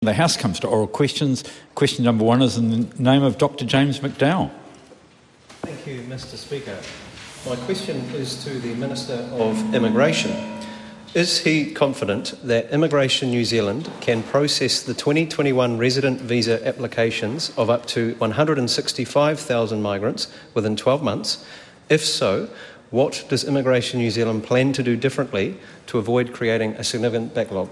The House comes to oral questions. Question number 1 is in the name of Dr James McDowell. Thank you, Mr Speaker. My question is to the Minister of Immigration. Is he confident that Immigration New Zealand can process the 2021 resident visa applications of up to 165,000 migrants within 12 months? If so, what does Immigration New Zealand plan to do differently to avoid creating a significant backlog?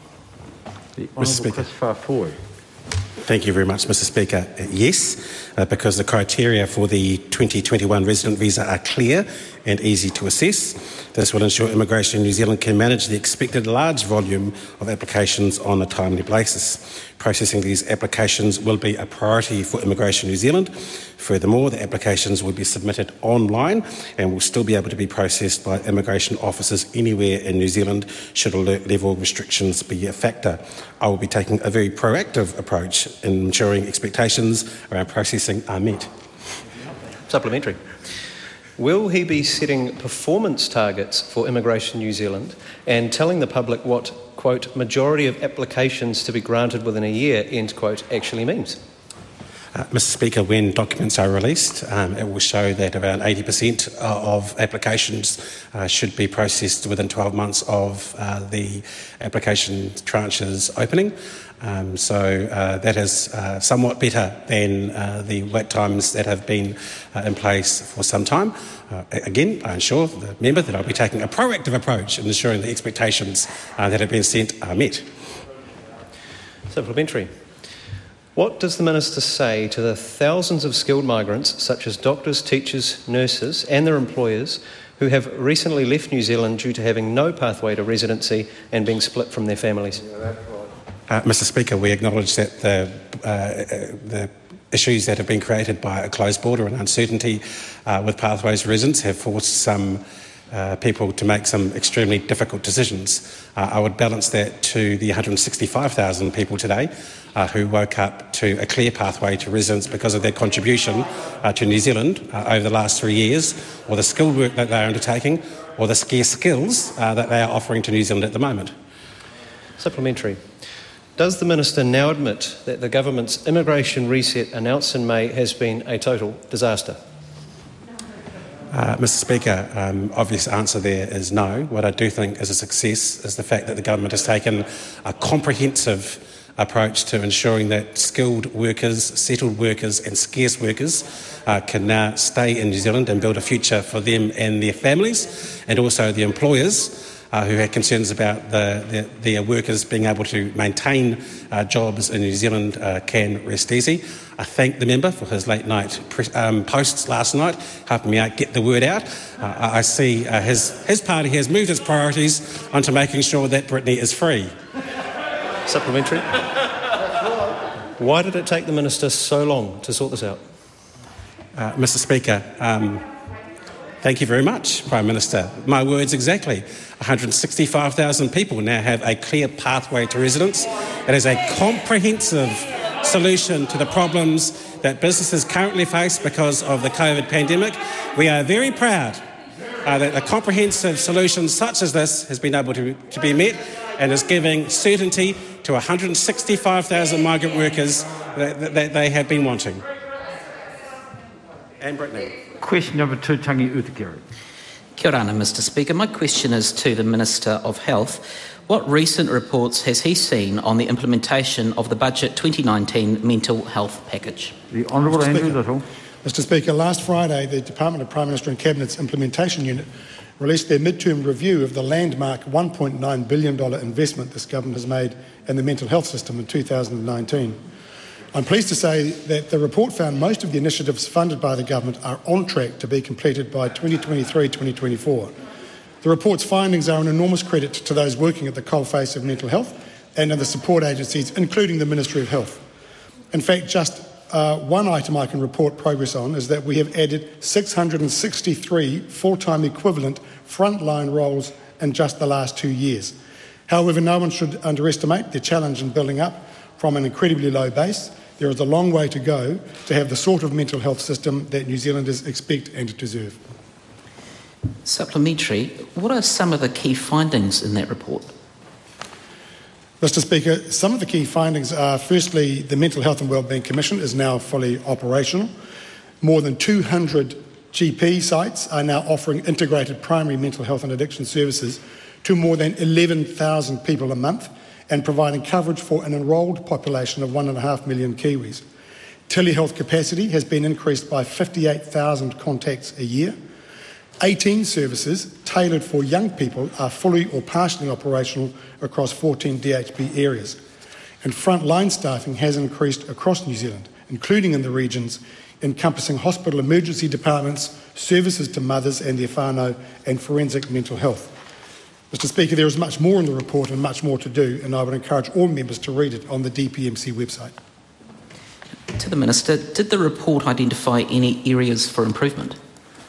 Mr Speaker. Christopher Foy. Thank you very much, Mr Speaker. Yes, because the criteria for the 2021 resident visa are clear and easy to assess. This will ensure Immigration New Zealand can manage the expected large volume of applications on a timely basis. Processing these applications will be a priority for Immigration New Zealand. Furthermore, the applications will be submitted online and will still be able to be processed by immigration officers anywhere in New Zealand should alert level restrictions be a factor. I will be taking a very proactive approach in ensuring expectations around processing are met. Supplementary. Will he be setting performance targets for Immigration New Zealand and telling the public what, quote, majority of applications to be granted within a year, end quote, actually means? Mr Speaker, when documents are released, it will show that around 80% of applications should be processed within 12 months of the application tranches opening. So that is somewhat better than the wait times that have been in place for some time. Again, I assure the member that I'll be taking a proactive approach in ensuring the expectations that have been sent are met. Supplementary. What does the Minister say to the thousands of skilled migrants, such as doctors, teachers, nurses and their employers, who have recently left New Zealand due to having no pathway to residency and being split from their families? Mr Speaker, we acknowledge that the issues that have been created by a closed border and uncertainty with pathways to residence have forced some people to make some extremely difficult decisions. I would balance that to the 165,000 people today who woke up to a clear pathway to residence because of their contribution to New Zealand over the last 3 years, or the skilled work that they are undertaking, or the scarce skills that they are offering to New Zealand at the moment. Supplementary. Does the Minister now admit that the government's immigration reset announced in May has been a total disaster? Mr Speaker, obvious answer there is no. What I do think is a success is the fact that the government has taken a comprehensive approach to ensuring that skilled workers, settled workers and scarce workers can now stay in New Zealand and build a future for them and their families, and also the employers who had concerns about their workers being able to maintain jobs in New Zealand can rest easy. I thank the member for his late night posts last night, helping me out get the word out. I see his party has moved its priorities onto making sure that Brittany is free. Supplementary. Why did it take the Minister so long to sort this out? Mr Speaker, thank you very much, Prime Minister. My words exactly. 165,000 people now have a clear pathway to residence. It is a comprehensive solution to the problems that businesses currently face because of the COVID pandemic. We are very proud that a comprehensive solution such as this has been able to be met and is giving certainty to 165,000 migrant workers that they have been wanting. And Brittany. Question number 2, Tangi Utikere. Kia ora, Mr Speaker. My question is to the Minister of Health. What recent reports has he seen on the implementation of the Budget 2019 mental health package? The Honourable Andrew Little. Mr Speaker, last Friday the Department of Prime Minister and Cabinet's Implementation Unit released their mid-term review of the landmark $1.9 billion investment this government has made in the mental health system in 2019. I'm pleased to say that the report found most of the initiatives funded by the government are on track to be completed by 2023-2024. The report's findings are an enormous credit to those working at the coalface of mental health and in the support agencies, including the Ministry of Health. In fact, just one item I can report progress on is that we have added 663 full-time equivalent frontline roles in just the last 2 years. However, no one should underestimate the challenge in building up from an incredibly low base. There is a long way to go to have the sort of mental health system that New Zealanders expect and deserve. Supplementary, what are some of the key findings in that report? The Mr Speaker, some of the key findings are, firstly, the Mental Health and Wellbeing Commission is now fully operational. More than 200 GP sites are now offering integrated primary mental health and addiction services to more than 11,000 people a month and providing coverage for an enrolled population of 1.5 million Kiwis. Telehealth capacity has been increased by 58,000 contacts a year. 18 services tailored for young people are fully or partially operational across 14 DHB areas. And frontline staffing has increased across New Zealand, including in the regions encompassing hospital emergency departments, services to mothers and their whānau, and forensic mental health. Mr Speaker, there is much more in the report and much more to do, and I would encourage all members to read it on the DPMC website. To the Minister, did the report identify any areas for improvement?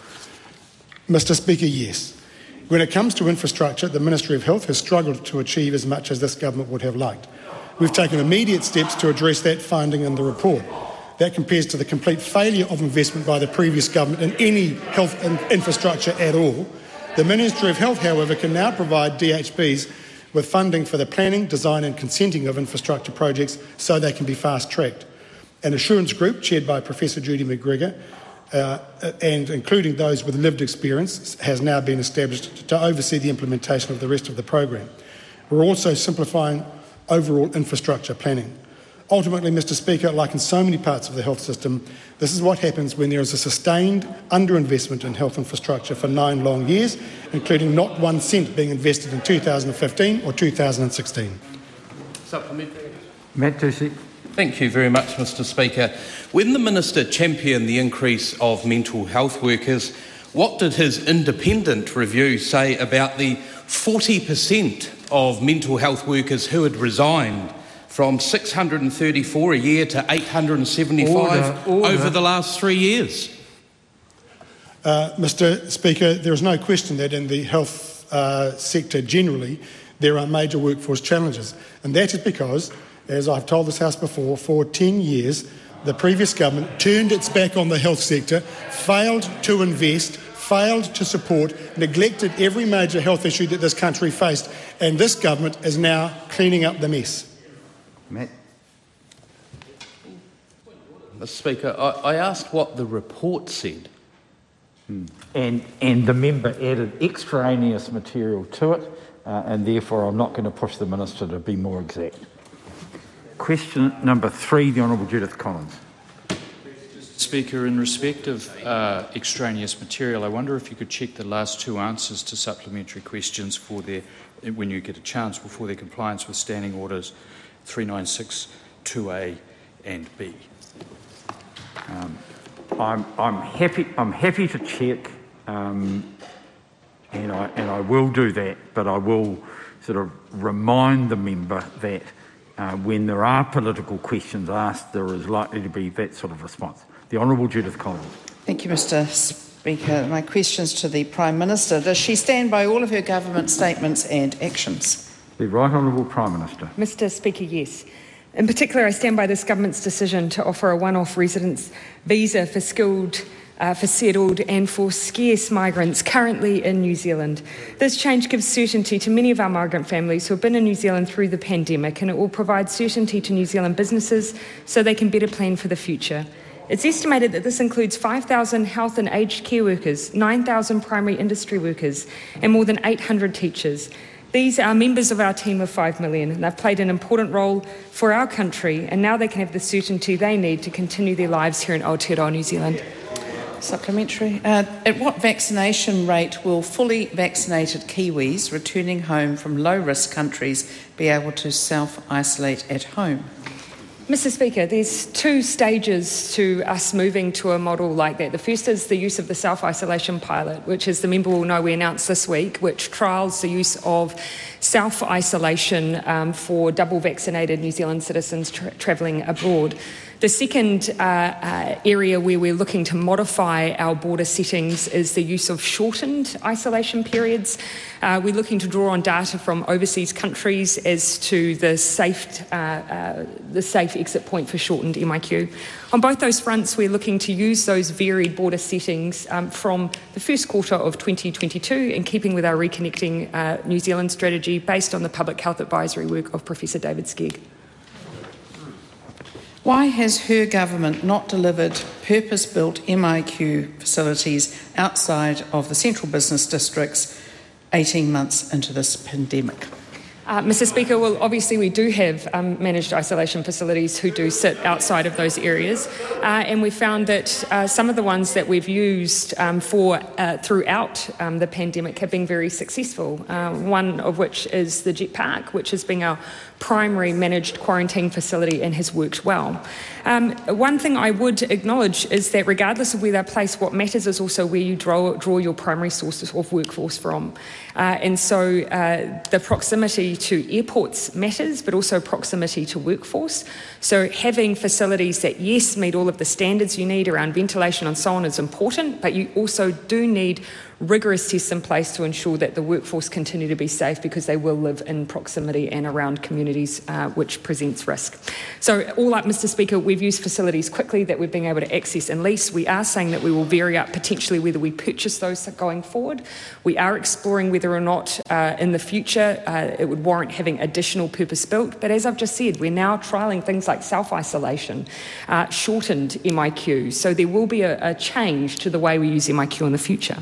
Mr Speaker, yes. When it comes to infrastructure, the Ministry of Health has struggled to achieve as much as this government would have liked. We've taken immediate steps to address that finding in the report. That compares to the complete failure of investment by the previous government in any health infrastructure at all. The Ministry of Health, however, can now provide DHBs with funding for the planning, design and consenting of infrastructure projects so they can be fast-tracked. An assurance group chaired by Professor Judy McGregor and including those with lived experience has now been established to oversee the implementation of the rest of the program. We're also simplifying overall infrastructure planning. Ultimately, Mr Speaker, like in so many parts of the health system, this is what happens when there is a sustained underinvestment in health infrastructure for 9 long years, including not 1 cent being invested in 2015 or 2016. Supplementary. Matt Tusi. Thank you very much, Mr Speaker. When the Minister championed the increase of mental health workers, what did his independent review say about the 40% of mental health workers who had resigned from 634 a year to 875 over the last 3 years? Mr Speaker, there is no question that in the health sector generally there are major workforce challenges, and that is because, as I've told this House before, for 10 years the previous government turned its back on the health sector, failed to invest, failed to support, neglected every major health issue that this country faced, and this government is now cleaning up the mess. Matt. Mr Speaker, I asked what the report said. And the member added extraneous material to it, and therefore I'm not going to push the Minister to be more exact. Question number 3, the Honourable Judith Collins. Speaker, in respect of extraneous material, I wonder if you could check the last 2 answers to supplementary questions for their, when you get a chance, for their compliance with Standing Orders 396, 2A and B. I'm happy to check, and I will do that, but I will sort of remind the member that when there are political questions asked, there is likely to be that sort of response. The Honourable Judith Collins. Thank you, Mr Speaker. My question's to the Prime Minister. Does she stand by all of her government statements and actions? The Right Honourable Prime Minister. Mr Speaker, yes. In particular, I stand by this government's decision to offer a one-off residence visa for skilled, for settled and for scarce migrants currently in New Zealand. This change gives certainty to many of our migrant families who have been in New Zealand through the pandemic, and it will provide certainty to New Zealand businesses so they can better plan for the future. It's estimated that this includes 5,000 health and aged care workers, 9,000 primary industry workers and more than 800 teachers. These are members of our team of 5 million, and they've played an important role for our country, and now they can have the certainty they need to continue their lives here in Aotearoa, New Zealand. Supplementary. At what vaccination rate will fully vaccinated Kiwis returning home from low-risk countries be able to self-isolate at home? Mr Speaker, there's 2 stages to us moving to a model like that. The first is the use of the self-isolation pilot, which, as the member will know, we announced this week, which trials the use of self-isolation for double vaccinated New Zealand citizens travelling abroad. The second area where we're looking to modify our border settings is the use of shortened isolation periods. We're looking to draw on data from overseas countries as to the safe exit point for shortened MIQ. On both those fronts, we're looking to use those varied border settings from the first quarter of 2022 in keeping with our Reconnecting New Zealand strategy based on the public health advisory work of Professor David Skegg. Why has her government not delivered purpose-built MIQ facilities outside of the central business districts 18 months into this pandemic? Mr. Speaker, well, obviously we do have managed isolation facilities who do sit outside of those areas, and we found that some of the ones that we've used throughout the pandemic have been very successful, one of which is the Jet Park, which has been our primary managed quarantine facility and has worked well. One thing I would acknowledge is that regardless of where they're placed, what matters is also where you draw your primary sources of workforce from. And so the proximity to airports matters, but also proximity to workforce. So having facilities that, yes, meet all of the standards you need around ventilation and so on is important, but you also do need rigorous tests in place to ensure that the workforce continue to be safe because they will live in proximity and around communities which presents risk. So all up, Mr. Speaker, we've used facilities quickly that we've been able to access and lease. We are saying that we will vary up potentially whether we purchase those going forward. We are exploring whether or not in the future it would warrant having additional purpose-built. But as I've just said, we're now trialling things like self-isolation, shortened MIQ. So there will be a change to the way we use MIQ in the future.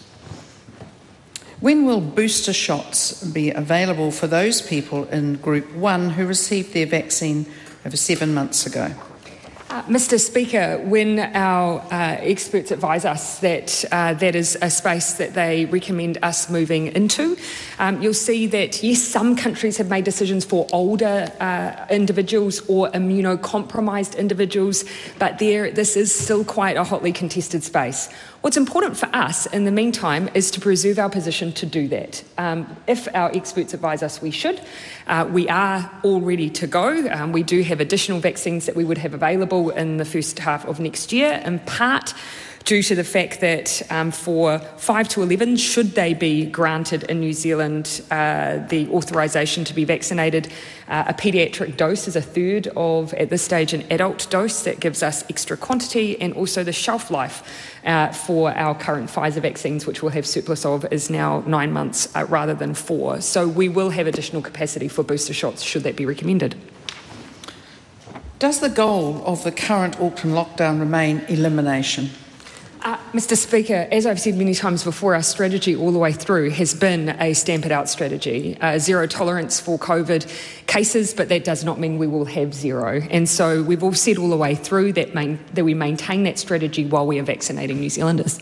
When will booster shots be available for those people in Group 1 who received their vaccine over 7 months ago? Mr. Speaker, when our experts advise us that that is a space that they recommend us moving into, you'll see that, yes, some countries have made decisions for older individuals or immunocompromised individuals, but this is still quite a hotly contested space. What's important for us in the meantime is to preserve our position to do that. If our experts advise us we should, we are all ready to go. We do have additional vaccines that we would have available in the first half of next year, in part due to the fact that for 5 to 11, should they be granted in New Zealand the authorisation to be vaccinated, a paediatric dose is a third of, at this stage, an adult dose that gives us extra quantity, and also the shelf life for our current Pfizer vaccines, which we'll have surplus of, is now 9 months rather than 4. So we will have additional capacity for booster shots should that be recommended. Does the goal of the current Auckland lockdown remain elimination? Mr. Speaker, as I've said many times before, our strategy all the way through has been a stamp it out strategy. Zero tolerance for COVID cases, but that does not mean we will have zero. And so we've all said all the way through that we maintain that strategy while we are vaccinating New Zealanders.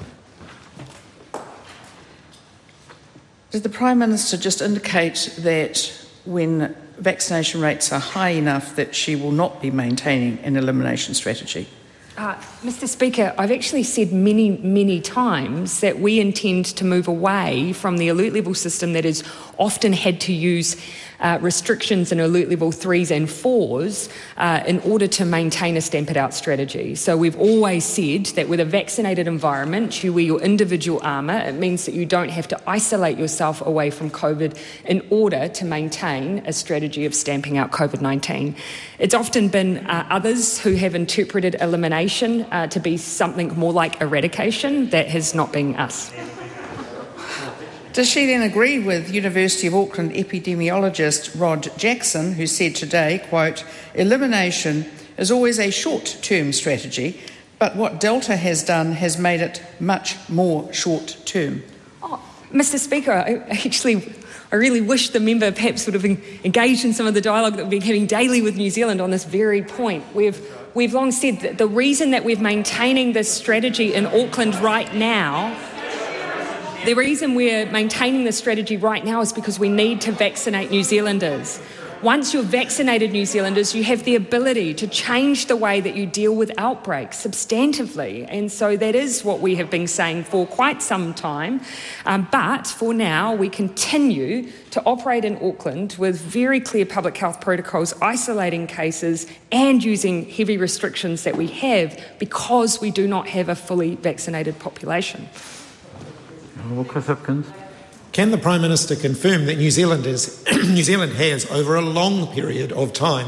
Did the Prime Minister just indicate that when vaccination rates are high enough that she will not be maintaining an elimination strategy? Mr. Speaker, I've actually said many, many times that we intend to move away from the alert level system that has often had to use restrictions in alert level 3s and 4s in order to maintain a stamp it out strategy. So we've always said that with a vaccinated environment, you wear your individual armour. It means that you don't have to isolate yourself away from COVID in order to maintain a strategy of stamping out COVID-19. It's often been others who have interpreted elimination to be something more like eradication. That has not been us. Does she then agree with University of Auckland epidemiologist Rod Jackson, who said today, quote, elimination is always a short-term strategy, but what Delta has done has made it much more short-term? Oh, Mr. Speaker, I really wish the member perhaps would have engaged in some of the dialogue that we've been having daily with New Zealand on this very point. We've long said that the reason that we're maintaining this strategy in Auckland right now, the reason we're maintaining this strategy right now is because we need to vaccinate New Zealanders. Once you're vaccinated New Zealanders, you have the ability to change the way that you deal with outbreaks substantively. And so that is what we have been saying for quite some time. But for now, we continue to operate in Auckland with very clear public health protocols, isolating cases and using heavy restrictions that we have because we do not have a fully vaccinated population. Chris Hipkins. Can the Prime Minister confirm that New Zealand has, over a long period of time,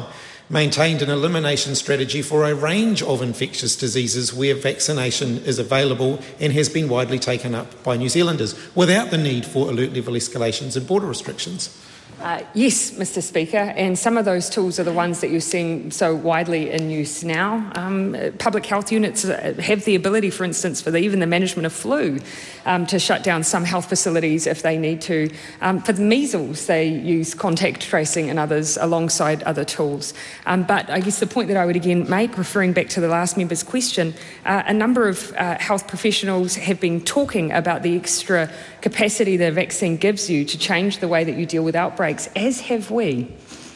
maintained an elimination strategy for a range of infectious diseases where vaccination is available and has been widely taken up by New Zealanders without the need for alert level escalations and border restrictions. Yes, Mr. Speaker, and some of those tools are the ones that you're seeing so widely in use now. Public health units have the ability, for instance, for even the management of flu, to shut down some health facilities if they need to. For the measles, they use contact tracing and others alongside other tools. But I guess the point that I would again make, referring back to the last member's question, a number of health professionals have been talking about the extra capacity the vaccine gives you to change the way that you deal with outbreaks, as have we.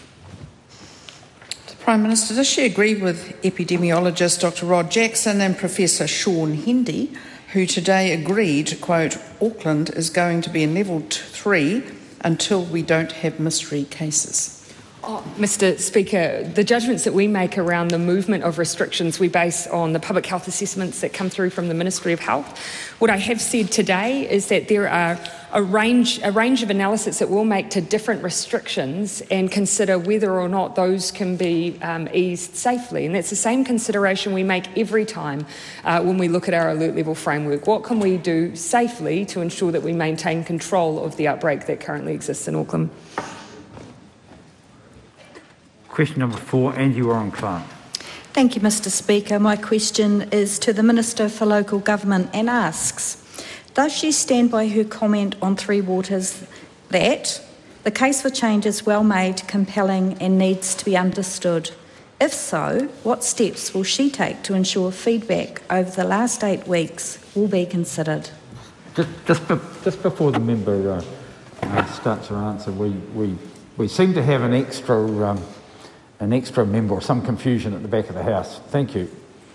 Prime Minister, does she agree with epidemiologist Dr Rod Jackson and Professor Sean Hendy, who today agreed, quote, Auckland is going to be in level 3 until we don't have mystery cases? Mr. Speaker, the judgments that we make around the movement of restrictions we base on the public health assessments that come through from the Ministry of Health. What I have said today is that there are a range of analysis that we'll make to different restrictions and consider whether or not those can be eased safely. And that's the same consideration we make every time when we look at our alert level framework. What can we do safely to ensure that we maintain control of the outbreak that currently exists in Auckland? Question number 4, Angie Warren-Clark. Thank you, Mr. Speaker. My question is to the Minister for Local Government and asks, does she stand by her comment on Three Waters that the case for change is well made, compelling and needs to be understood? If so, what steps will she take to ensure feedback over the last 8 weeks will be considered? Just before the member starts her answer, we seem to have an extra member or some confusion at the back of the House. Thank you.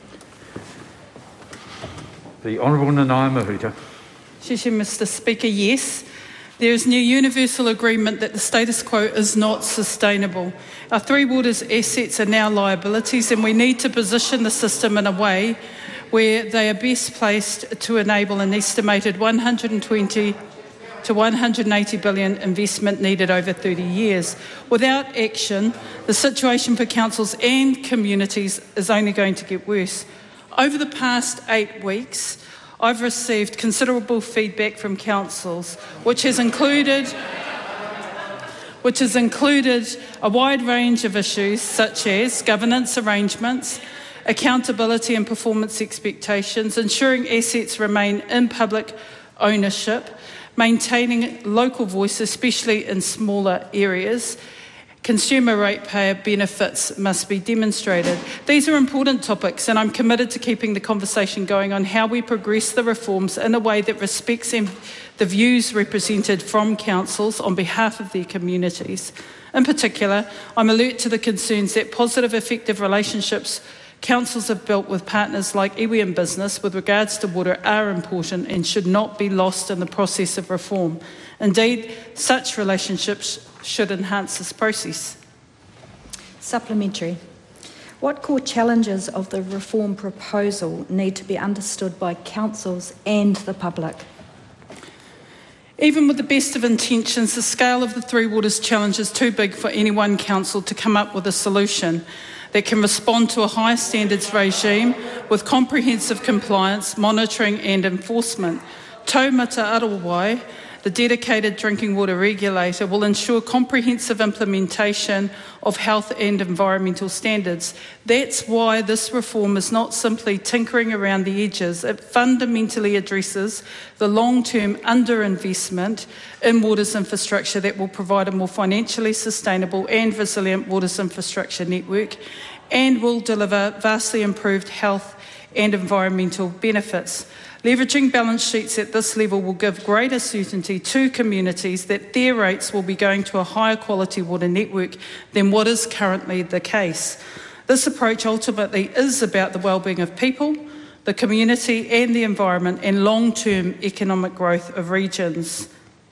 The Honourable Nanaia Mahuta. Mr. Speaker, yes. There is new universal agreement that the status quo is not sustainable. Our Three Waters assets are now liabilities and we need to position the system in a way where they are best placed to enable an estimated 120 to 180 billion investment needed over 30 years. Without action, the situation for councils and communities is only going to get worse. Over the past 8 weeks, I've received considerable feedback from councils, which has included a wide range of issues such as governance arrangements, accountability and performance expectations, ensuring assets remain in public ownership, maintaining local voice, especially in smaller areas. Consumer ratepayer benefits must be demonstrated. These are important topics and I'm committed to keeping the conversation going on how we progress the reforms in a way that respects the views represented from councils on behalf of their communities. In particular, I'm alert to the concerns that positive, effective relationships councils have built with partners like iwi and business with regards to water are important and should not be lost in the process of reform. Indeed, such relationships should enhance this process. Supplementary. What core challenges of the reform proposal need to be understood by councils and the public? Even with the best of intentions, the scale of the Three Waters challenge is too big for any one council to come up with a solution that can respond to a high standards regime with comprehensive compliance, monitoring and enforcement. Taumata Arawai, the dedicated drinking water regulator, will ensure comprehensive implementation of health and environmental standards. That's why this reform is not simply tinkering around the edges. It fundamentally addresses the long-term underinvestment in waters infrastructure that will provide a more financially sustainable and resilient waters infrastructure network and will deliver vastly improved health and environmental benefits. Leveraging balance sheets at this level will give greater certainty to communities that their rates will be going to a higher quality water network than what is currently the case. This approach ultimately is about the well-being of people, the community and the environment and long-term economic growth of regions.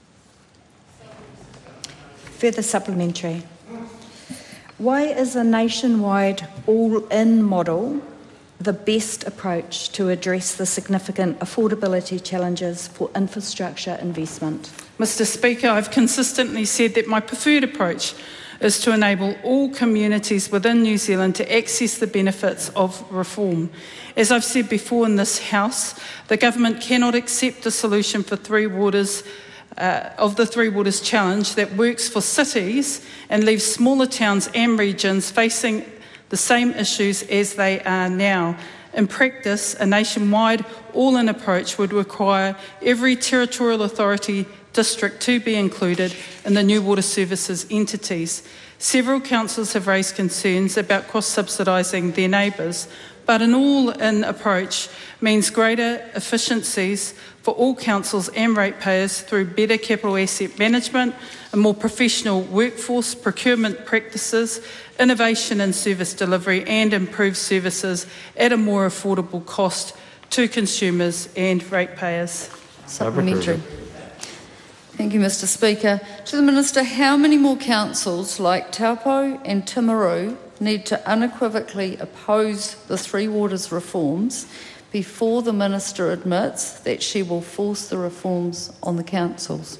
Further supplementary. Why is a nationwide all-in model the best approach to address the significant affordability challenges for infrastructure investment? Mr. Speaker, I've consistently said that my preferred approach is to enable all communities within New Zealand to access the benefits of reform. As I've said before in this House, the government cannot accept a solution for Three Waters of the Three Waters Challenge that works for cities and leaves smaller towns and regions facing the same issues as they are now. In practice, a nationwide all-in approach would require every territorial authority district to be included in the new water services entities. Several councils have raised concerns about cross-subsidising their neighbours, but an all-in approach means greater efficiencies for all councils and ratepayers through better capital asset management, a more professional workforce, procurement practices, innovation in service delivery and improved services at a more affordable cost to consumers and ratepayers. Supplementary. Thank you, Mr. Speaker. To the Minister, how many more councils like Taupo and Timaru need to unequivocally oppose the Three Waters reforms before the Minister admits that she will force the reforms on the councils?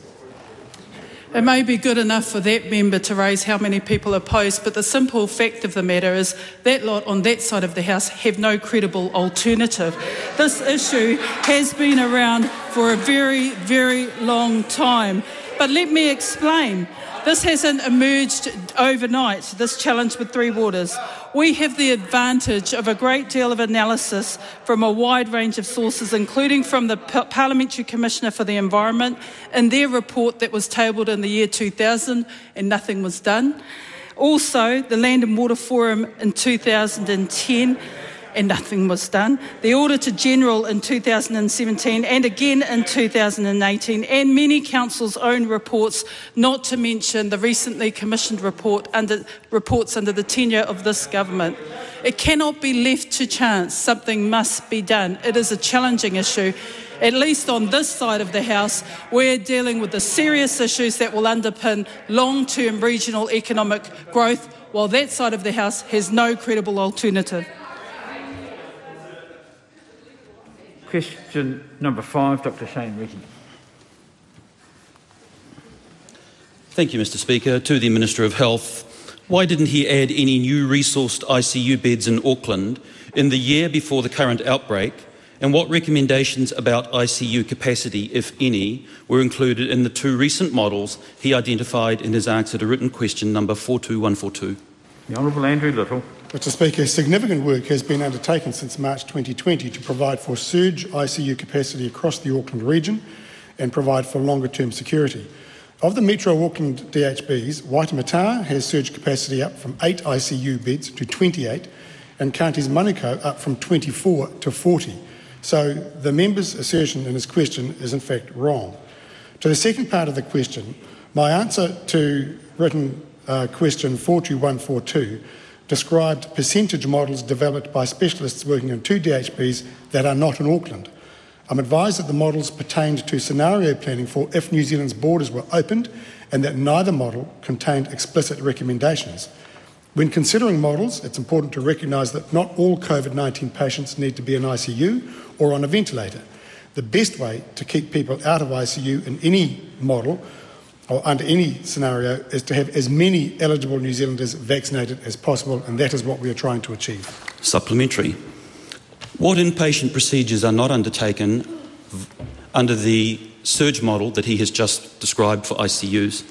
It may be good enough for that member to raise how many people oppose, but the simple fact of the matter is that lot on that side of the House have no credible alternative. This issue has been around for a very, very long time. But let me explain. This hasn't emerged overnight, this challenge with Three Waters. We have the advantage of a great deal of analysis from a wide range of sources, including from the Parliamentary Commissioner for the Environment in their report that was tabled in the year 2000 and nothing was done. Also, the Land and Water Forum in 2010 and nothing was done. The Auditor General in 2017 and again in 2018, and many councils' own reports, not to mention the recently commissioned reports under the tenure of this government. It cannot be left to chance. Something must be done. It is a challenging issue. At least on this side of the House, we're dealing with the serious issues that will underpin long-term regional economic growth, while that side of the House has no credible alternative. Question number 5, Dr. Shane Reti. Thank you, Mr. Speaker. To the Minister of Health, why didn't he add any new resourced ICU beds in Auckland in the year before the current outbreak? And what recommendations about ICU capacity, if any, were included in the 2 recent models he identified in his answer to written question number 42142? The Honourable Andrew Little. Mr. Speaker, significant work has been undertaken since March 2020 to provide for surge ICU capacity across the Auckland region and provide for longer-term security. Of the Metro Auckland DHBs, Waitemata has surge capacity up from 8 ICU beds to 28 and Counties Manukau up from 24 to 40. So the member's assertion in his question is in fact wrong. To the second part of the question, my answer to written question 42142 described percentage models developed by specialists working in 2 DHBs that are not in Auckland. I'm advised that the models pertained to scenario planning for if New Zealand's borders were opened and that neither model contained explicit recommendations. When considering models, it's important to recognise that not all COVID-19 patients need to be in ICU or on a ventilator. The best way to keep people out of ICU in any model or under any scenario is to have as many eligible New Zealanders vaccinated as possible, and that is what we are trying to achieve. Supplementary. What inpatient procedures are not undertaken under the surge model that he has just described for ICUs?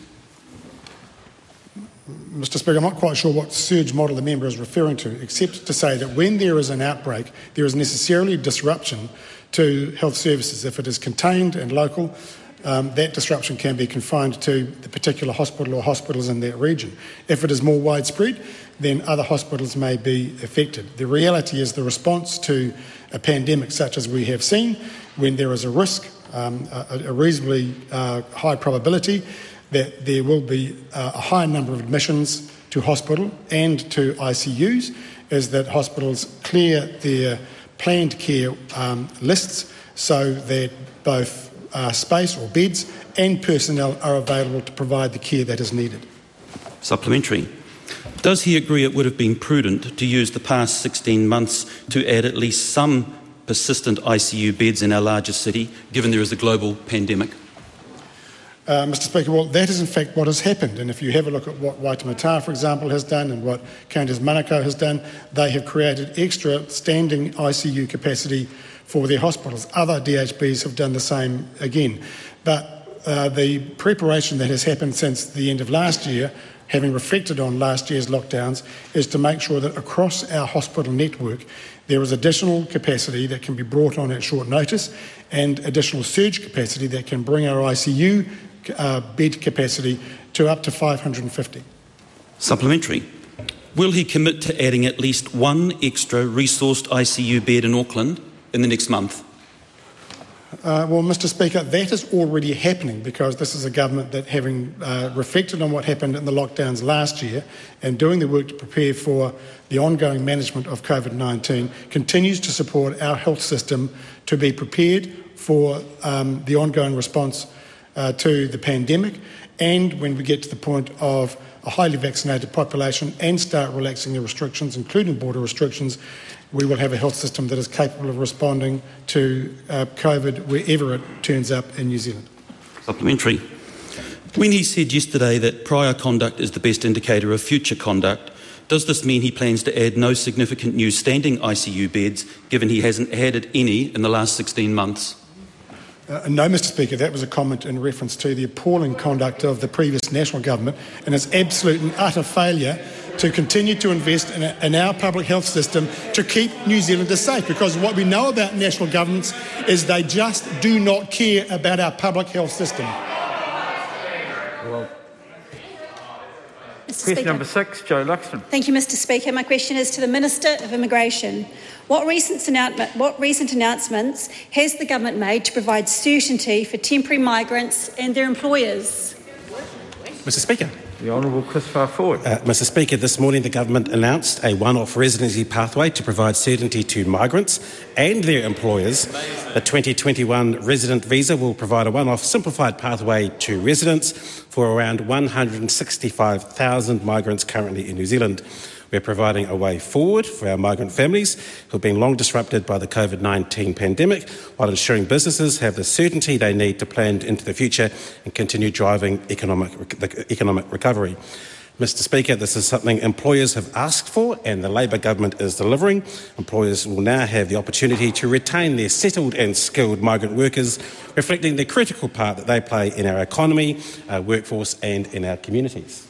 Mr. Speaker, I'm not quite sure what surge model the member is referring to, except to say that when there is an outbreak, there is necessarily disruption to health services. If it is contained and local, that disruption can be confined to the particular hospital or hospitals in that region. If it is more widespread, then other hospitals may be affected. The reality is the response to a pandemic such as we have seen, when there is a risk, a reasonably high probability that there will be a high number of admissions to hospital and to ICUs, is that hospitals clear their planned care lists so that both space or beds and personnel are available to provide the care that is needed. Supplementary. Does he agree it would have been prudent to use the past 16 months to add at least some persistent ICU beds in our largest city, given there is a global pandemic? Mr Speaker, well, that is in fact what has happened. And if you have a look at what Waitemata, for example, has done and what Countess Manukau has done, they have created extra standing ICU capacity for their hospitals. Other DHBs have done the same again. But the preparation that has happened since the end of last year, having reflected on last year's lockdowns, is to make sure that across our hospital network there is additional capacity that can be brought on at short notice and additional surge capacity that can bring our ICU bed capacity to up to 550. Supplementary. Will he commit to adding at least one extra resourced ICU bed in Auckland in the next month? Well, Mr Speaker, that is already happening because this is a government that, having reflected on what happened in the lockdowns last year and doing the work to prepare for the ongoing management of COVID-19, continues to support our health system to be prepared for the ongoing response to the pandemic, and when we get to the point of a highly vaccinated population and start relaxing the restrictions, including border restrictions, we will have a health system that is capable of responding to COVID wherever it turns up in New Zealand. Supplementary. When he said yesterday that prior conduct is the best indicator of future conduct, does this mean he plans to add no significant new standing ICU beds, given he hasn't added any in the last 16 months? No, Mr Speaker, that was a comment in reference to the appalling conduct of the previous national government and its absolute and utter failure to continue to invest in our public health system to keep New Zealanders safe. Because what we know about national governments is they just do not care about our public health system. Well, question number 6, Jo Luxton. Thank you, Mr Speaker. My question is to the Minister of Immigration. What recent announcements has the government made to provide certainty for temporary migrants and their employers? Mr Speaker. The Honourable Christopher Ford. Mr Speaker, this morning the government announced a one-off residency pathway to provide certainty to migrants and their employers. The 2021 resident visa will provide a one-off simplified pathway to residence for around 165,000 migrants currently in New Zealand. We're providing a way forward for our migrant families who have been long disrupted by the COVID-19 pandemic, while ensuring businesses have the certainty they need to plan into the future and continue driving economic recovery. Mr Speaker, this is something employers have asked for and the Labour government is delivering. Employers will now have the opportunity to retain their settled and skilled migrant workers, reflecting the critical part that they play in our economy, our workforce and in our communities.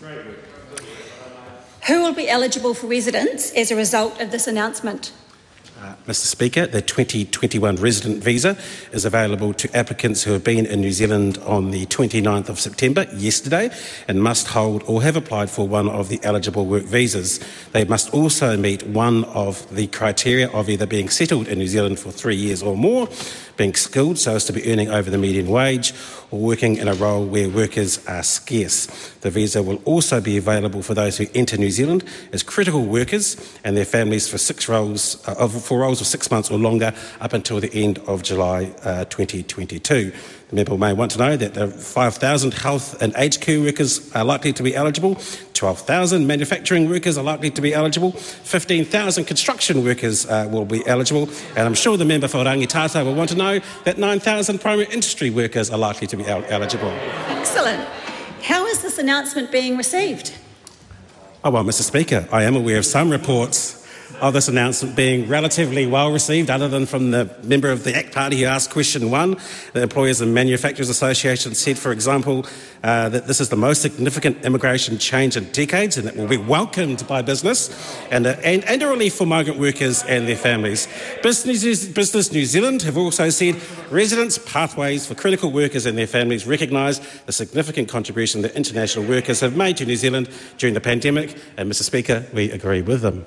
Who will be eligible for residence as a result of this announcement? Mr Speaker, the 2021 resident visa is available to applicants who have been in New Zealand on the 29th of September, yesterday, and must hold or have applied for one of the eligible work visas. They must also meet one of the criteria of either being settled in New Zealand for 3 years or more, being skilled so as to be earning over the median wage, or working in a role where workers are scarce. The visa will also be available for those who enter New Zealand as critical workers and their families for roles of 6 months or longer up until the end of July 2022. The member may want to know that the 5,000 health and aged care workers are likely to be eligible, 12,000 manufacturing workers are likely to be eligible, 15,000 construction workers will be eligible, and I'm sure the member for Rangitata will want to know that 9,000 primary industry workers are likely to be eligible. Excellent. How is this announcement being received? Oh, well, Mr Speaker, I am aware of some reports of this announcement being relatively well received, other than from the member of the ACT Party who asked question 1. The Employers and Manufacturers Association said, for example, that this is the most significant immigration change in decades and it will be welcomed by business and a relief for migrant workers and their families. Business New Zealand have also said residence pathways for critical workers and their families recognise the significant contribution that international workers have made to New Zealand during the pandemic, and Mr Speaker, we agree with them.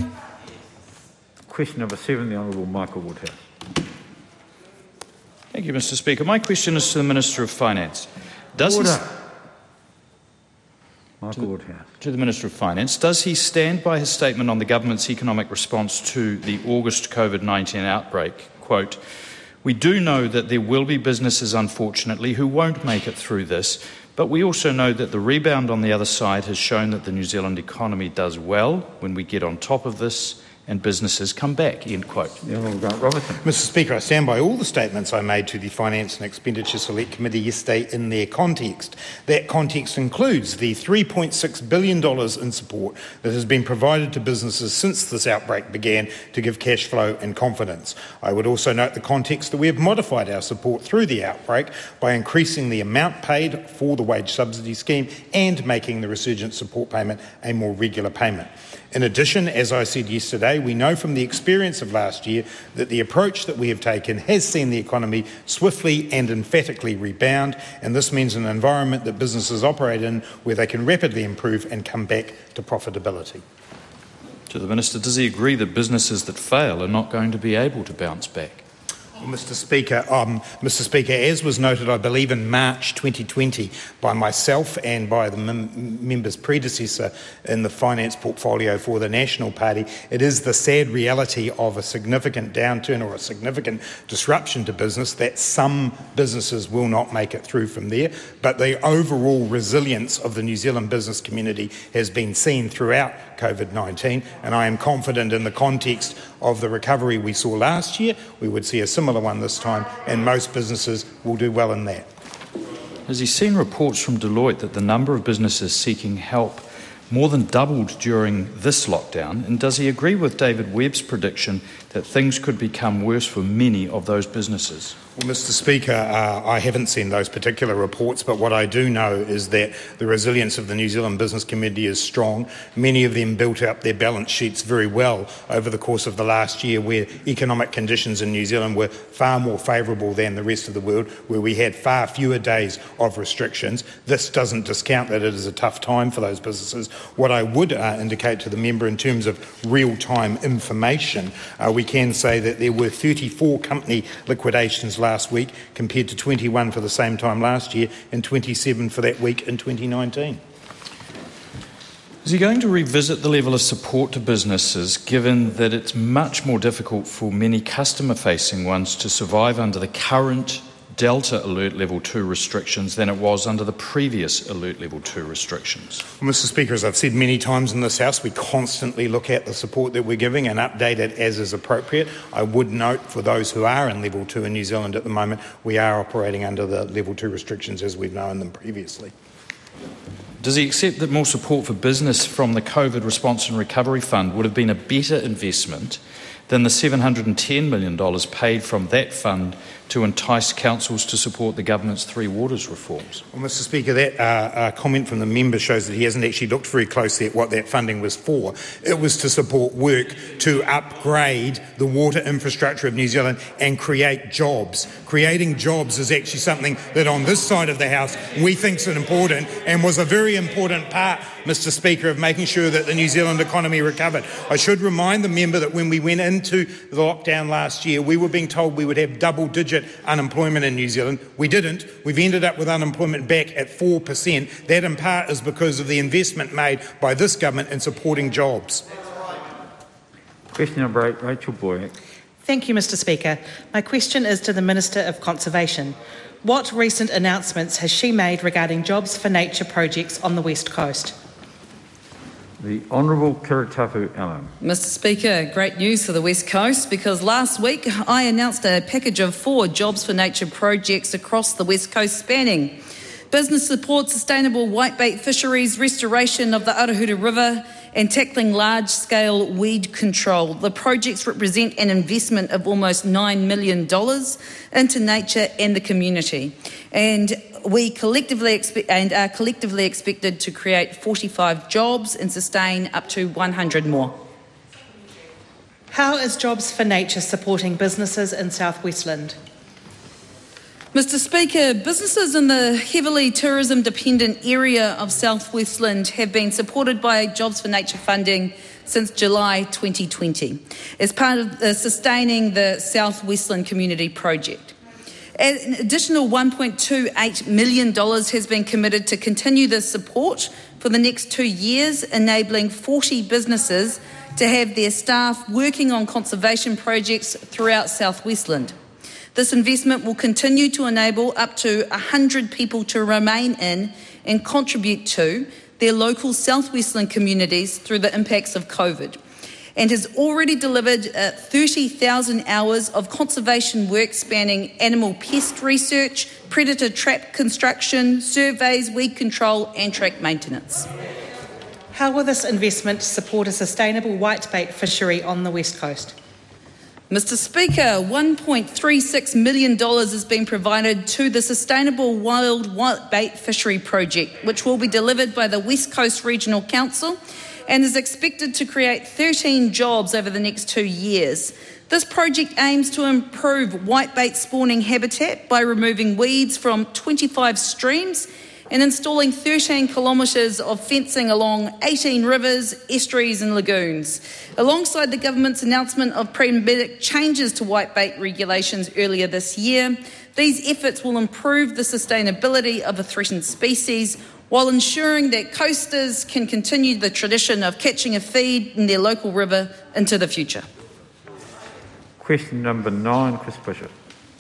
Question number 7, the Honourable Michael Woodhouse. Thank you, Mr Speaker. My question is to the Minister of Finance. Michael Woodhouse. To the Minister of Finance. Does he stand by his statement on the government's economic response to the August COVID-19 outbreak? Quote, "We do know that there will be businesses, unfortunately, who won't make it through this, but we also know that the rebound on the other side has shown that the New Zealand economy does well when we get on top of this and businesses come back, end quote. Robertson. Mr Speaker, I stand by all the statements I made to the Finance and Expenditure Select Committee yesterday in their context. That context includes the $3.6 billion in support that has been provided to businesses since this outbreak began to give cash flow and confidence. I would also note the context that we have modified our support through the outbreak by increasing the amount paid for the wage subsidy scheme and making the resurgent support payment a more regular payment. In addition, as I said yesterday, we know from the experience of last year that the approach that we have taken has seen the economy swiftly and emphatically rebound, and this means an environment that businesses operate in where they can rapidly improve and come back to profitability. To the Minister, does he agree that businesses that fail are not going to be able to bounce back? Well, Mr Speaker, as was noted, I believe, in March 2020 by myself and by the member's predecessor in the finance portfolio for the National Party, it is the sad reality of a significant downturn or a significant disruption to business that some businesses will not make it through from there. But the overall resilience of the New Zealand business community has been seen throughout COVID-19, and I am confident in the context of the recovery we saw last year, we would see a similar one this time, and most businesses will do well in that. Has he seen reports from Deloitte that the number of businesses seeking help more than doubled during this lockdown? And does he agree with David Webb's prediction that things could become worse for many of those businesses? Well, Mr Speaker, I haven't seen those particular reports, but what I do know is that the resilience of the New Zealand business community is strong. Many of them built up their balance sheets very well over the course of the last year, where economic conditions in New Zealand were far more favourable than the rest of the world, where we had far fewer days of restrictions. This doesn't discount that it is a tough time for those businesses. What I would indicate to the member in terms of real-time information, we can say that there were 34 company liquidations last week compared to 21 for the same time last year and 27 for that week in 2019. Is he going to revisit the level of support to businesses, given that it's much more difficult for many customer-facing ones to survive under the current Delta Alert Level 2 restrictions than it was under the previous Alert Level 2 restrictions? Well, Mr Speaker, as I've said many times in this House, we constantly look at the support that we're giving and update it as is appropriate. I would note for those who are in Level 2 in New Zealand at the moment, we are operating under the Level 2 restrictions as we've known them previously. Does he accept that more support for business from the COVID Response and Recovery Fund would have been a better investment than the $710 million paid from that fund to entice councils to support the government's Three Waters reforms? Well, Mr Speaker, that comment from the member shows that he hasn't actually looked very closely at what that funding was for. It was to support work to upgrade the water infrastructure of New Zealand and create jobs. Creating jobs is actually something that on this side of the House we think is important and was a very important part, Mr Speaker, of making sure that the New Zealand economy recovered. I should remind the member that when we went into the lockdown last year, we were being told we would have double-digit unemployment in New Zealand. We didn't. We've ended up with unemployment back at 4%. That in part is because of the investment made by this government in supporting jobs. Question number 8, Rachel Boyack. Thank you, Mr Speaker. My question is to the Minister of Conservation. What recent announcements has she made regarding Jobs for Nature projects on the West Coast? The Honourable Kiritapu Allen. Mr Speaker, great news for the West Coast, because last week I announced a package of 4 Jobs for Nature projects across the West Coast, spanning business support, sustainable whitebait fisheries, restoration of the Arahura River and tackling large-scale weed control. The projects represent an investment of almost $9 million into nature and the community, and we collectively are collectively expected to create 45 jobs and sustain up to 100 more. How is Jobs for Nature supporting businesses in South Westland? Mr Speaker, businesses in the heavily tourism-dependent area of South Westland have been supported by Jobs for Nature funding since July 2020 as part of sustaining the South Westland Community Project. An additional $1.28 million has been committed to continue this support for the next 2 years, enabling 40 businesses to have their staff working on conservation projects throughout South Westland. This investment will continue to enable up to 100 people to remain in and contribute to their local South Westland communities through the impacts of COVID. and has already delivered 30,000 hours of conservation work spanning animal pest research, predator trap construction, surveys, weed control and track maintenance. How will this investment support a sustainable whitebait fishery on the West Coast? Mr Speaker, $1.36 million has been provided to the Sustainable Wild Whitebait Fishery Project, which will be delivered by the West Coast Regional Council and is expected to create 13 jobs over the next 2 years. This project aims to improve whitebait spawning habitat by removing weeds from 25 streams and installing 13 kilometres of fencing along 18 rivers, estuaries and lagoons. Alongside the government's announcement of pragmatic changes to whitebait regulations earlier this year, these efforts will improve the sustainability of a threatened species while ensuring that coasters can continue the tradition of catching a feed in their local river into the future. Question number 9, Chris Bishop.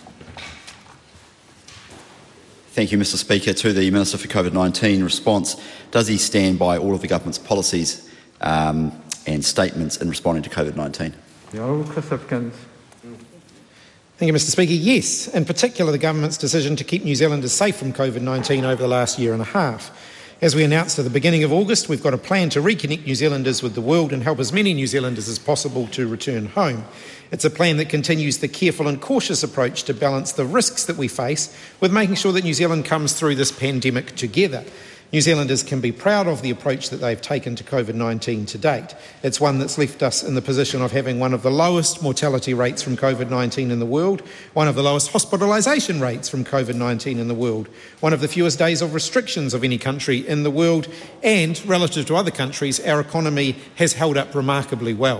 Thank you, Mr Speaker. To the Minister for COVID-19 response, does he stand by all of the government's policies and statements in responding to COVID-19? The Honourable Chris Hipkins. Thank you, Mr Speaker. Yes, in particular the government's decision to keep New Zealanders safe from COVID-19 over the last year and a half. As we announced at the beginning of August, we've got a plan to reconnect New Zealanders with the world and help as many New Zealanders as possible to return home. It's a plan that continues the careful and cautious approach to balance the risks that we face with making sure that New Zealand comes through this pandemic together. New Zealanders can be proud of the approach that they've taken to COVID-19 to date. It's one that's left us in the position of having one of the lowest mortality rates from COVID-19 in the world, one of the lowest hospitalisation rates from COVID-19 in the world, one of the fewest days of restrictions of any country in the world, and relative to other countries, our economy has held up remarkably well.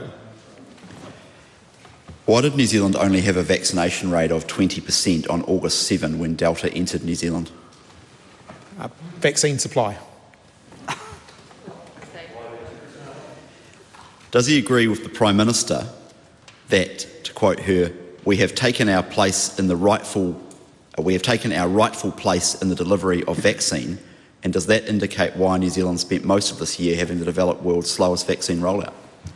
Why did New Zealand only have a vaccination rate of 20% on August 7 when Delta entered New Zealand? Vaccine supply. Does he agree with the Prime Minister that, to quote her, we have taken our place in the rightful place in the delivery of vaccine, and does that indicate why New Zealand spent most of this year having the developed world's slowest vaccine rollout?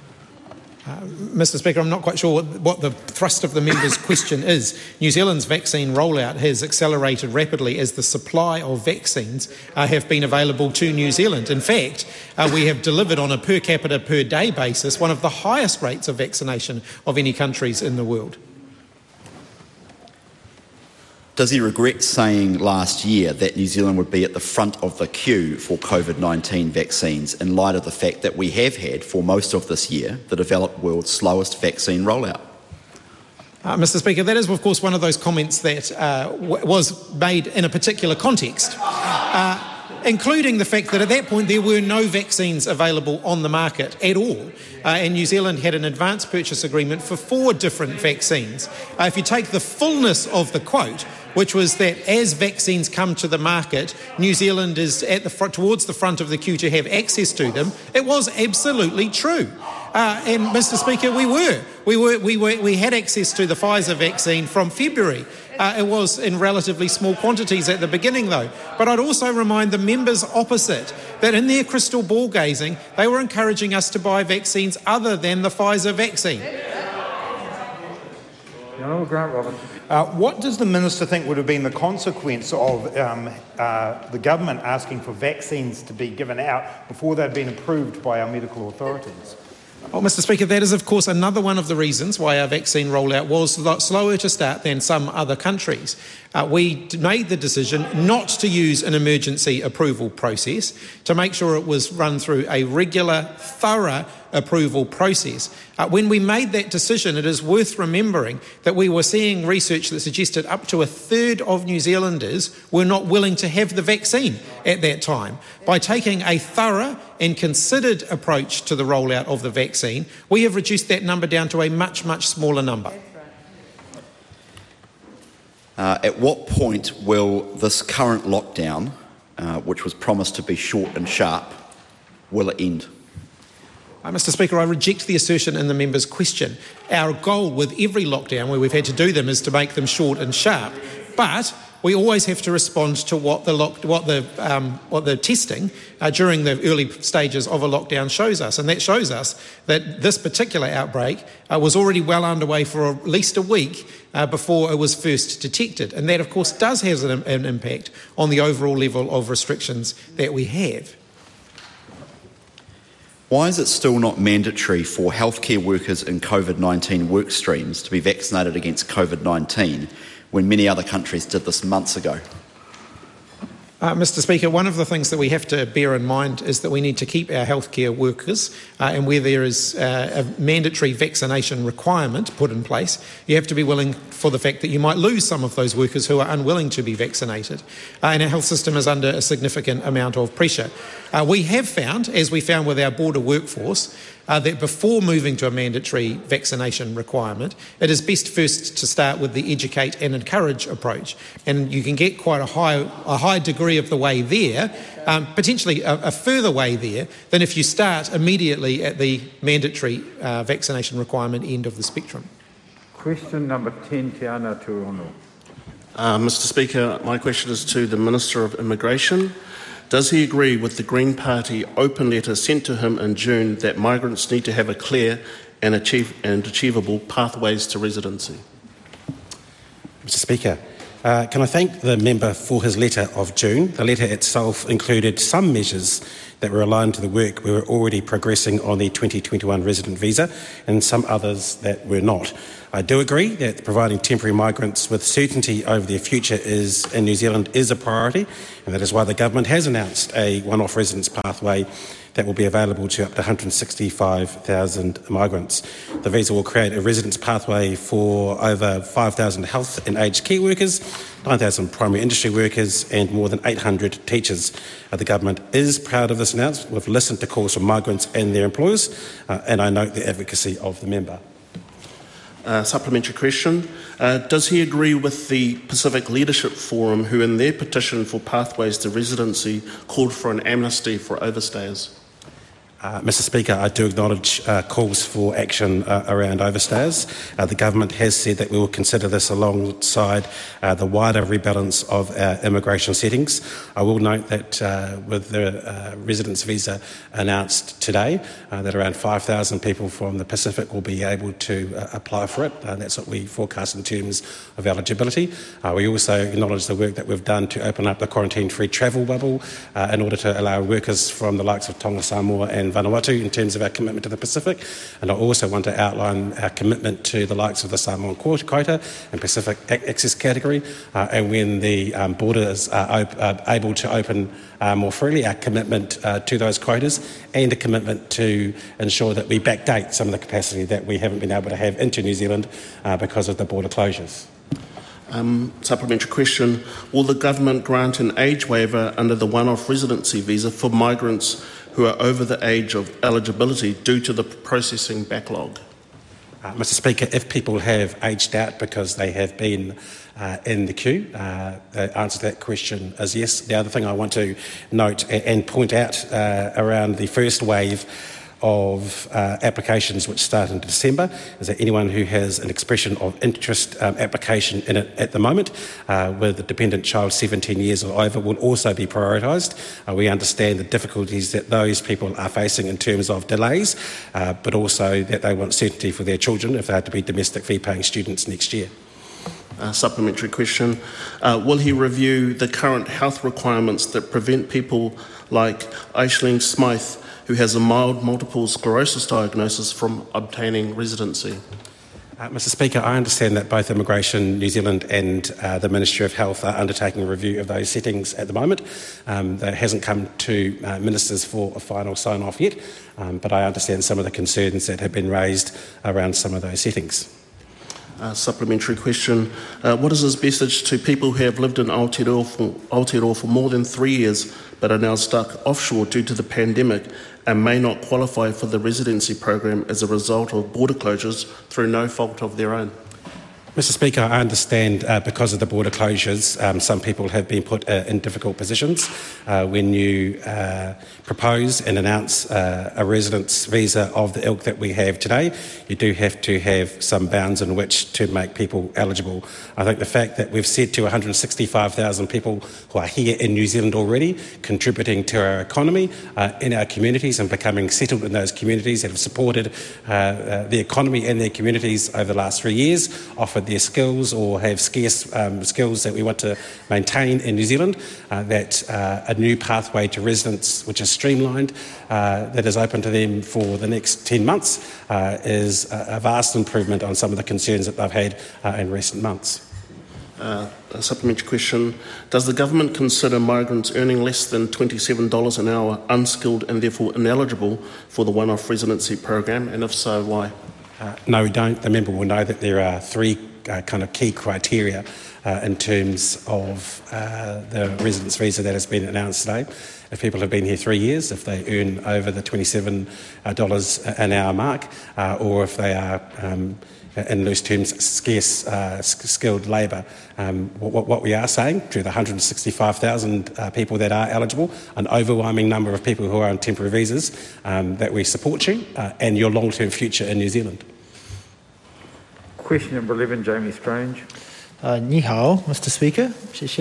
Mr Speaker, I'm not quite sure what the thrust of the member's question is. New Zealand's vaccine rollout has accelerated rapidly as the supply of vaccines have been available to New Zealand. In fact, we have delivered on a per capita per day basis one of the highest rates of vaccination of any countries in the world. Does he regret saying last year that New Zealand would be at the front of the queue for COVID-19 vaccines in light of the fact that we have had, for most of this year, the developed world's slowest vaccine rollout? Mr Speaker, that is of course one of those comments that was made in a particular context, including the fact that at that point there were no vaccines available on the market at all, and New Zealand had an advance purchase agreement for 4 different vaccines. If you take the fullness of the quote, which was that as vaccines come to the market, New Zealand is at the front, towards the front of the queue to have access to them, it was absolutely true. And Mr Speaker, we had access to the Pfizer vaccine from February. It was in relatively small quantities at the beginning though. But I'd also remind the members opposite that in their crystal ball gazing, they were encouraging us to buy vaccines other than the Pfizer vaccine. No, Grant Roberts. What does the Minister think would have been the consequence of the government asking for vaccines to be given out before they'd been approved by our medical authorities? Well, Mr Speaker, that is of course another one of the reasons why our vaccine rollout was a lot slower to start than some other countries. We made the decision not to use an emergency approval process, to make sure it was run through a regular, thorough approval process. When we made that decision, it is worth remembering that we were seeing research that suggested up to a third of New Zealanders were not willing to have the vaccine at that time. By taking a thorough and considered approach to the rollout of the vaccine, we have reduced that number down to a much, much smaller number. At what point will this current lockdown, which was promised to be short and sharp, will it end? Mr Speaker, I reject the assertion in the member's question. Our goal with every lockdown where we've had to do them is to make them short and sharp. But we always have to respond to what the testing during the early stages of a lockdown shows us, and that shows us that this particular outbreak was already well underway for at least a week before it was first detected, and that, of course, does have an impact on the overall level of restrictions that we have. Why is it still not mandatory for healthcare workers in COVID-19 work streams to be vaccinated against COVID-19 when many other countries did this months ago? Mr. Speaker, one of the things that we have to bear in mind is that we need to keep our healthcare workers, and where there is a mandatory vaccination requirement put in place, you have to be willing for the fact that you might lose some of those workers who are unwilling to be vaccinated. And our health system is under a significant amount of pressure. We have found, as we found with our border workforce, that before moving to a mandatory vaccination requirement, it is best first to start with the educate and encourage approach. And you can get quite a high degree of the way there, potentially a further way there, than if you start immediately at the mandatory vaccination requirement end of the spectrum. Question number 10, Te Ana Tuono. Mr. Speaker, my question is to the Minister of Immigration. Does he agree with the Green Party open letter sent to him in June that migrants need to have a clear and achievable pathways to residency? Mr. Speaker, can I thank the member for his letter of June? The letter itself included some measures that were aligned to the work we were already progressing on the 2021 resident visa and some others that were not. I do agree that providing temporary migrants with certainty over their future in New Zealand is a priority, and that is why the government has announced a one-off residence pathway that will be available to up to 165,000 migrants. The visa will create a residence pathway for over 5,000 health and aged care workers, 9,000 primary industry workers and more than 800 teachers. The government is proud of this announcement. We've listened to calls from migrants and their employers, and I note the advocacy of the member. Supplementary question. Does he agree with the Pacific Leadership Forum, who in their petition for pathways to residency called for an amnesty for overstayers? Mr. Speaker, I do acknowledge calls for action around overstayers. The government has said that we will consider this alongside the wider rebalance of our immigration settings. I will note that with the residence visa announced today, that around 5,000 people from the Pacific will be able to apply for it. That's what we forecast in terms of eligibility. We also acknowledge the work that we've done to open up the quarantine-free travel bubble in order to allow workers from the likes of Tonga, Samoa and Vanuatu in terms of our commitment to the Pacific. And I also want to outline our commitment to the likes of the Samoan quota and Pacific access category. And when the borders are able to open more freely, our commitment to those quotas and a commitment to ensure that we backdate some of the capacity that we haven't been able to have into New Zealand because of the border closures. Supplementary question. Will the government grant an age waiver under the one-off residency visa for migrants who are over the age of eligibility due to the processing backlog? Mr. Speaker, if people have aged out because they have been in the queue, the answer to that question is yes. The other thing I want to note and point out around the first wave of applications which start in December is that anyone who has an expression of interest application in it at the moment with a dependent child 17 years or over will also be prioritised. We understand the difficulties that those people are facing in terms of delays, but also that they want certainty for their children if they are to be domestic fee-paying students next year. Supplementary question. Will he review the current health requirements that prevent people like Aisling Smythe, who has a mild multiple sclerosis diagnosis, from obtaining residency? Mr. Speaker, I understand that both Immigration New Zealand and the Ministry of Health are undertaking a review of those settings at the moment. That hasn't come to ministers for a final sign-off yet, but I understand some of the concerns that have been raised around some of those settings. Supplementary question. What is his message to people who have lived in Aotearoa for more than 3 years but are now stuck offshore due to the pandemic and may not qualify for the residency program as a result of border closures through no fault of their own? Mr Speaker, I understand because of the border closures, some people have been put in difficult positions. When you propose and announce a residence visa of the ilk that we have today, you do have to have some bounds in which to make people eligible. I think the fact that we've said to 165,000 people who are here in New Zealand already, contributing to our economy, in our communities and becoming settled in those communities that have supported the economy and their communities over the last 3 years, offered their skills or have scarce skills that we want to maintain in New Zealand, that a new pathway to residence which is streamlined, that is open to them for the next 10 months, is a vast improvement on some of the concerns that they've had in recent months. A supplementary question. Does the government consider migrants earning less than $27 an hour unskilled and therefore ineligible for the one-off residency program, and if so, why? No, we don't. The member will know that there are three kind of key criteria in terms of the residence visa that has been announced today. If people have been here 3 years, if they earn over the $27 an hour mark, or if they are, in loose terms, scarce skilled labour. What we are saying to the 165,000 people that are eligible, an overwhelming number of people who are on temporary visas, that we support you and your long-term future in New Zealand. Question number 11, Jamie Strange. Ni hao, Mr. Speaker.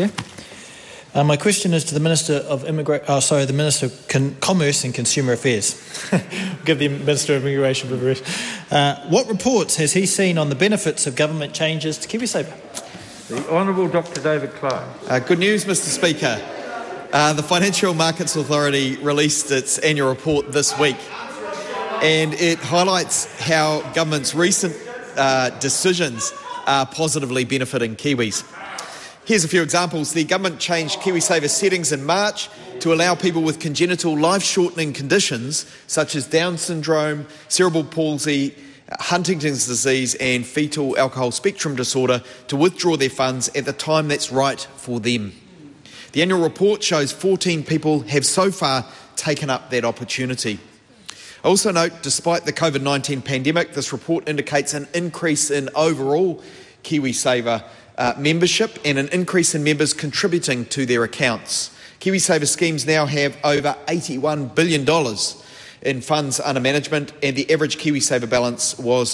My question is to the Minister of the Minister of Commerce and Consumer Affairs. Give the Minister of Immigration for the rest. What reports has he seen on the benefits of government changes to KiwiSaver? The Honourable Dr. David Clark. Good news, Mr. Speaker. The Financial Markets Authority released its annual report this week, and it highlights how government's recent decisions are positively benefiting Kiwis. Here's a few examples. The government changed KiwiSaver settings in March to allow people with congenital life-shortening conditions such as Down syndrome, cerebral palsy, Huntington's disease and fetal alcohol spectrum disorder to withdraw their funds at the time that's right for them. The annual report shows 14 people have so far taken up that opportunity. I also note, despite the COVID-19 pandemic, this report indicates an increase in overall KiwiSaver membership and an increase in members contributing to their accounts. KiwiSaver schemes now have over $81 billion in funds under management, and the average KiwiSaver balance was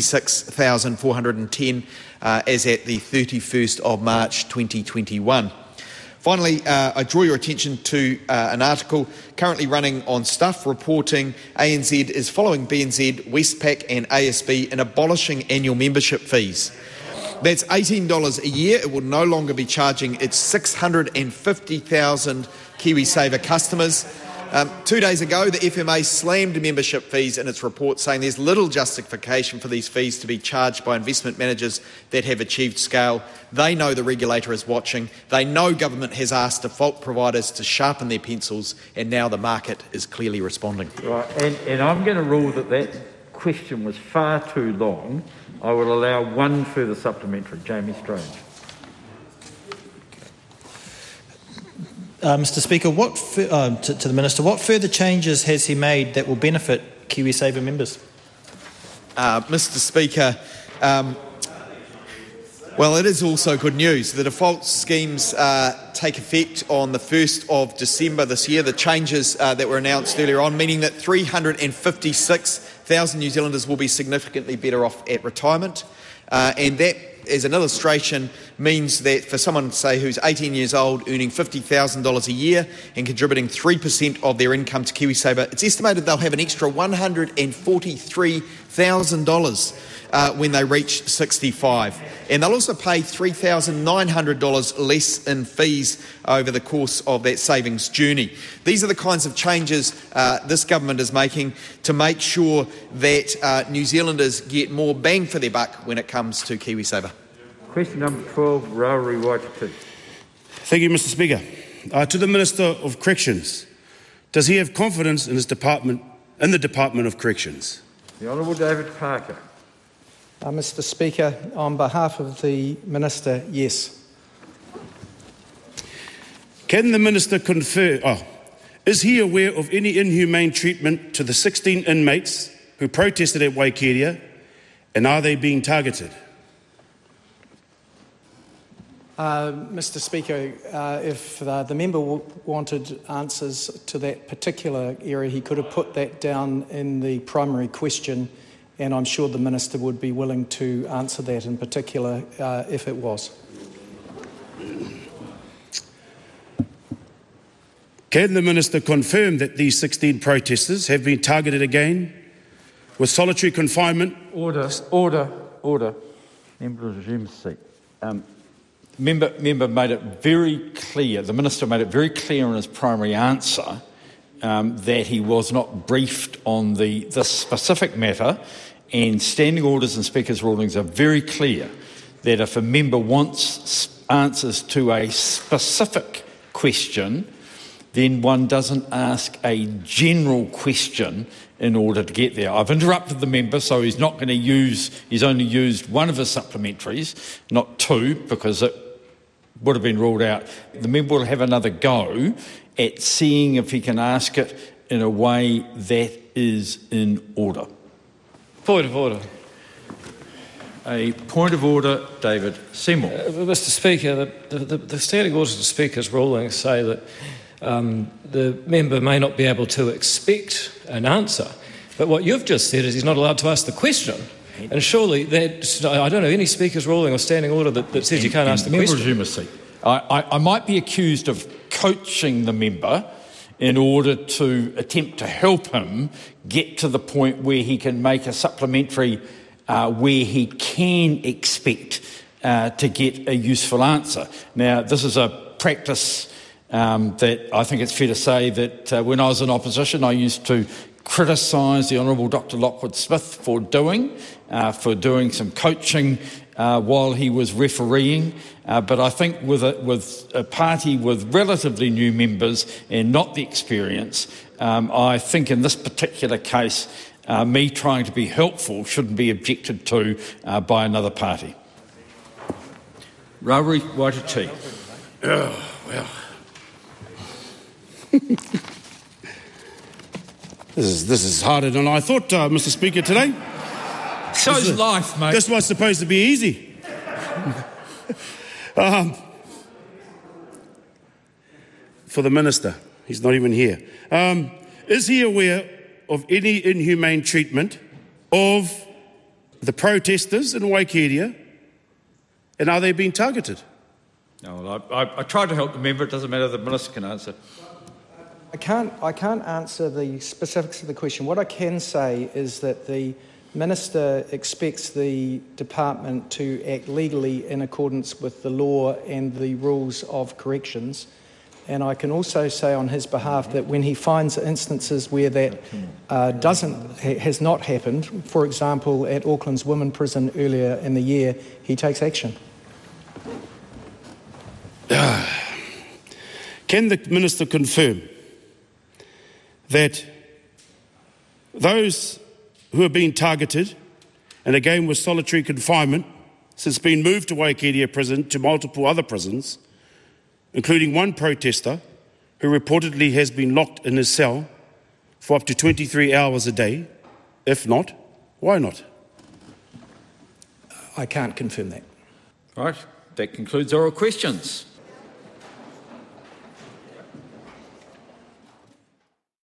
$26,410 as at the 31st of March 2021. Finally, I draw your attention to an article currently running on Stuff reporting ANZ is following BNZ, Westpac and ASB in abolishing annual membership fees. That's $18 a year. It will no longer be charging its 650,000 KiwiSaver customers. 2 days ago, the FMA slammed membership fees in its report, saying there's little justification for these fees to be charged by investment managers that have achieved scale. They know the regulator is watching. They know government has asked default providers to sharpen their pencils, and now the market is clearly responding. Right, and I'm going to rule that that question was far too long. I will allow one further supplementary. Jamie Strange. Mr. Speaker, to the Minister, what further changes has he made that will benefit KiwiSaver members? Mr. Speaker, well, it is also good news. The default schemes take effect on the 1st of December this year. The changes that were announced earlier on, meaning that 356,000 New Zealanders will be significantly better off at retirement. And that, as an illustration, means that for someone, say, who's 18 years old, earning $50,000 a year and contributing 3% of their income to KiwiSaver, it's estimated they'll have an extra $143,000 when they reach 65. And they'll also pay $3,900 less in fees over the course of that savings journey. These are the kinds of changes this government is making to make sure that New Zealanders get more bang for their buck when it comes to KiwiSaver. Question number 12, Rauri Waititi. Thank you, Mr. Speaker. To the Minister of Corrections, does he have confidence in his department, in the Department of Corrections? The Honourable David Parker. Mr. Speaker, on behalf of the Minister, yes. Can the Minister confirm, is he aware of any inhumane treatment to the 16 inmates who protested at Waikeria, and are they being targeted? Mr Speaker, if the member wanted answers to that particular area, he could have put that down in the primary question, and I'm sure the Minister would be willing to answer that in particular if it was. Can the Minister confirm that these 16 protesters have been targeted again with solitary confinement? Order. Member resumes seat. Member made it very clear, the Minister made it very clear in his primary answer that he was not briefed on this specific matter, and standing orders and Speaker's rulings are very clear that if a member wants answers to a specific question, then one doesn't ask a general question in order to get there. I've interrupted the member, so he's only used one of his supplementaries, not two, because it would have been ruled out. The member will have another go at seeing if he can ask it in a way that is in order. Point of order. A point of order, David Seymour. Mr Speaker, the standing orders of the Speaker's rulings say that the member may not be able to expect an answer, but what you've just said is he's not allowed to ask the question. And surely I don't know any Speaker's ruling or standing order that says you can't ask the question. I might be accused of coaching the member in order to attempt to help him get to the point where he can make a supplementary where he can expect to get a useful answer. Now, this is a practice that I think it's fair to say that when I was in opposition, I used to criticise the Honourable Dr Lockwood Smith for doing some coaching while he was refereeing. But I think with a party with relatively new members and not the experience, I think in this particular case, me trying to be helpful shouldn't be objected to by another party. Rawiri Waititi. Oh, well. This is harder than I thought, Mr Speaker, today. So's life, mate. This was supposed to be easy. For the Minister, he's not even here. Is he aware of any inhumane treatment of the protesters in Waikeria, and are they being targeted? No, I tried to help the member. It doesn't matter. The Minister can answer. I can't answer the specifics of the question. What I can say is that the Minister expects the Department to act legally in accordance with the law and the rules of corrections. And I can also say on his behalf that when he finds instances where that has not happened, for example, at Auckland's Women Prison earlier in the year, he takes action. Can the Minister confirm that those who are being targeted, and again with solitary confinement, since being moved to Waikeria prison to multiple other prisons, including one protester who reportedly has been locked in his cell for up to 23 hours a day? If not, why not? I can't confirm that. Right, that concludes oral questions.